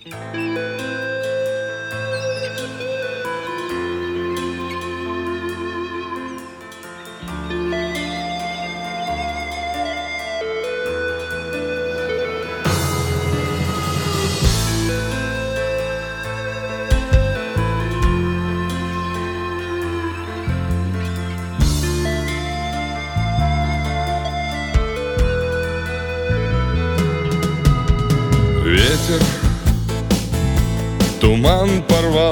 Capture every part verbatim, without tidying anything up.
Ветер туман порвал,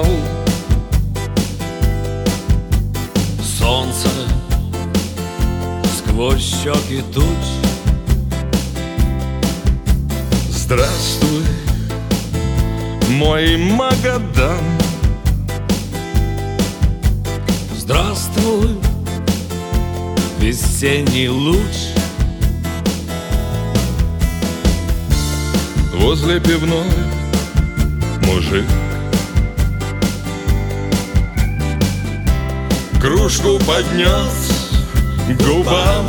солнце сквозь щеки туч. Здравствуй, мой Магадан. Здравствуй, весенний луч. Возле пивной мужик кружку поднес к губам,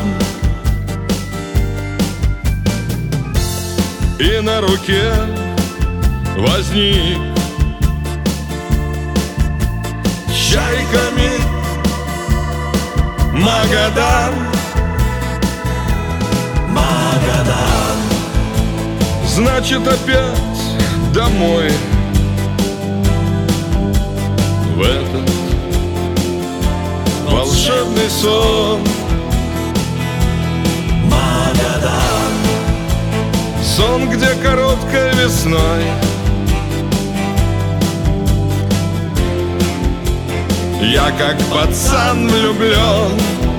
и на руке возник чайками Магадан. Магадан. Значит, опять домой, в этот волшебный сон. Магадан. Сон, где короткой весной я как пацан влюблен.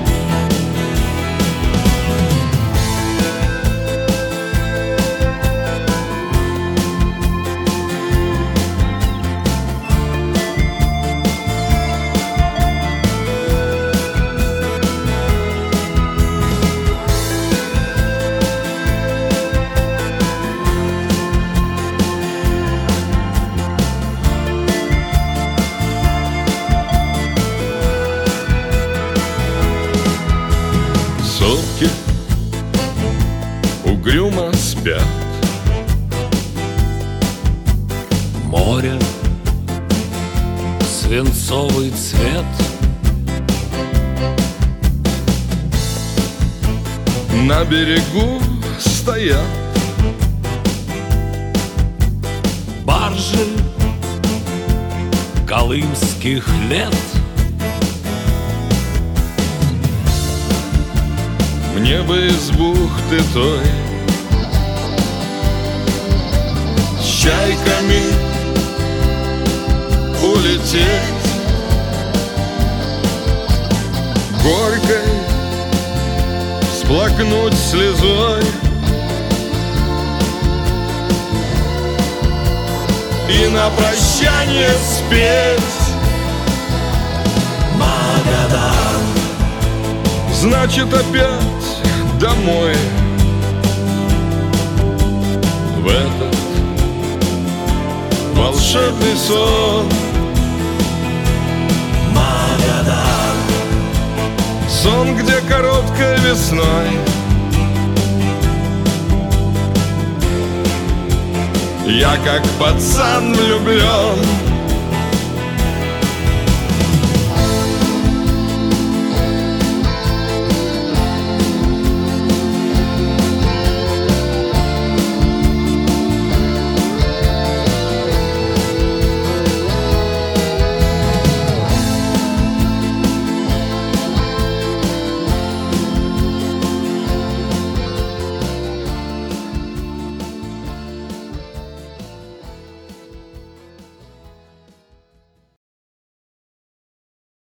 Сопки угрюмо спят, Море, свинцовый цвет. на берегу стоят баржи колымских лет. Мне бы из бухты той с чайками улететь, горькой всплакнуть слезой и на прощание спеть Магадан. Значит, опять домой, в этот волшебный сон. Магадан. Сон, где короткой весной я как пацан влюблен.